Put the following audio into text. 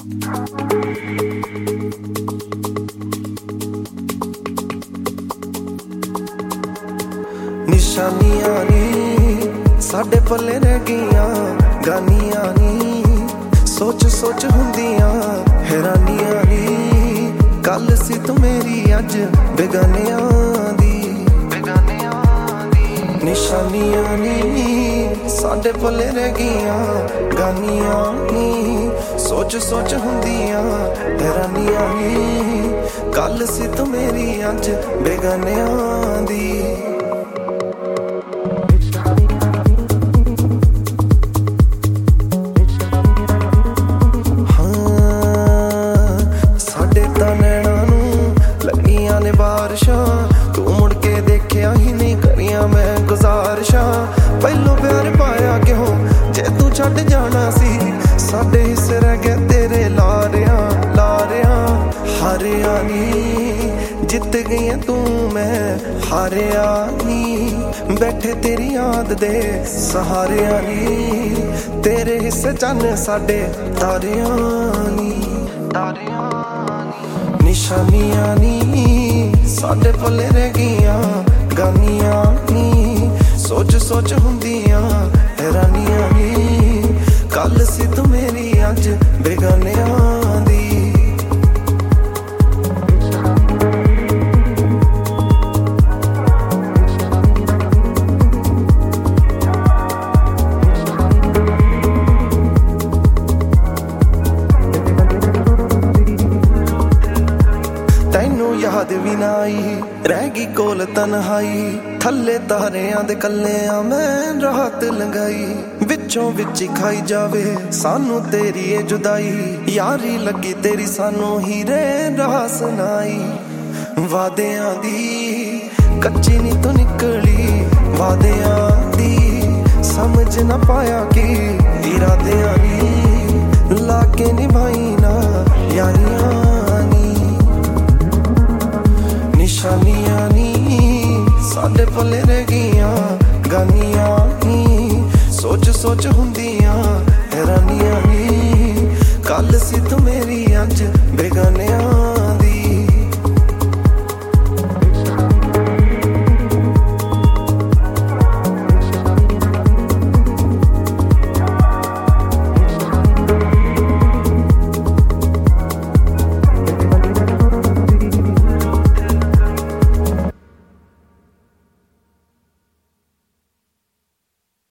निशानियां नी साडे पल्ले रह गईयां, गानियां नी सोच सोच हुंदियां, हैरानियां नी कल सी तू मेरी अज बेगानियां दी। निशानियां नी साडे पल्ले रह गईयां, गानियां नी सोच सोच हुंदियां, हैरानियां नी कल सी तू मेरी अज बेगानियां दी। तू मुड़ के देखिया ही नहीं करिया मैं गुजारिशां, पहलों प्यार पाया क्यों जे तू छड़ जाना सी, साडे हिस्से रह गए तेरे लारियां लारियां। हारिया नी जित गई तू मैं हारिया नी, बैठे तेरी याद दे सहारिया नी, तेरे हिस्से चन्न साडे तारियां नी तारियां नी। निशानियां नी साडे पल्ले रह गईयां, गानियां नी सोच सोच हुंदियां, हैरानियां नी कल सी तू मेरी अज बेगानियां दी। तैनू याद भी ना आई रह गई कोल तन्हाई, थल्ले तारियां दे कल्लियां मैं रात लंघाई, विचों विच खाई जावे सानू तेरी ए जुदाई, यारी लगी तेरी सानू हीरे राह सुनाई। वादियां दी कच्ची नी तू निकली, वादियां दी समझ ना पाया कि इरादियां नी लाके निभाई ना यारियां नी। निशानियां नी साडे पल्ले रह गईयां, गानियां नी सोच सोच हुंदियां, हैरानियां नी कल सी तू